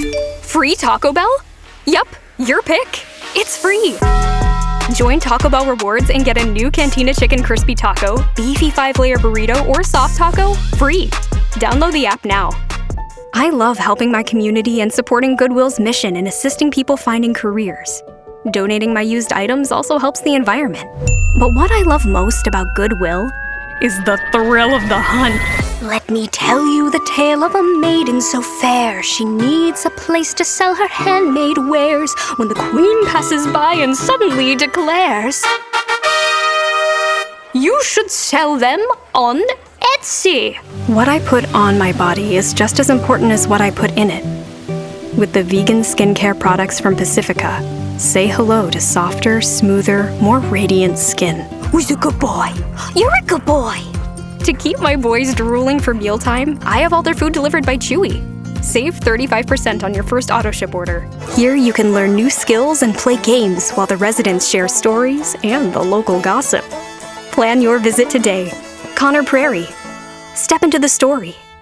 Free Taco Bell? Yup, your pick. It's free. Join Taco Bell Rewards and get a new Cantina Chicken Crispy Taco, beefy 5-layer burrito, or soft taco free. Download the app now. I love helping my community and supporting Goodwill's mission in assisting people finding careers. Donating my used items also helps the environment. But what I love most about Goodwill is the thrill of the hunt. Let me tell you the tale of a maiden so fair. She needs a place to sell her handmade wares when the queen passes by and suddenly declares, "You should sell them on Etsy." What I put on my body is just as important as what I put in it. With the vegan skincare products from Pacifica, say hello to softer, smoother, more radiant skin. Who's a good boy? You're a good boy. To keep my boys drooling for mealtime, I have all their food delivered by Chewy. Save 35% on your first auto-ship order. Here you can learn new skills and play games while the residents share stories and the local gossip. Plan your visit today. Connor Prairie. Step into the story.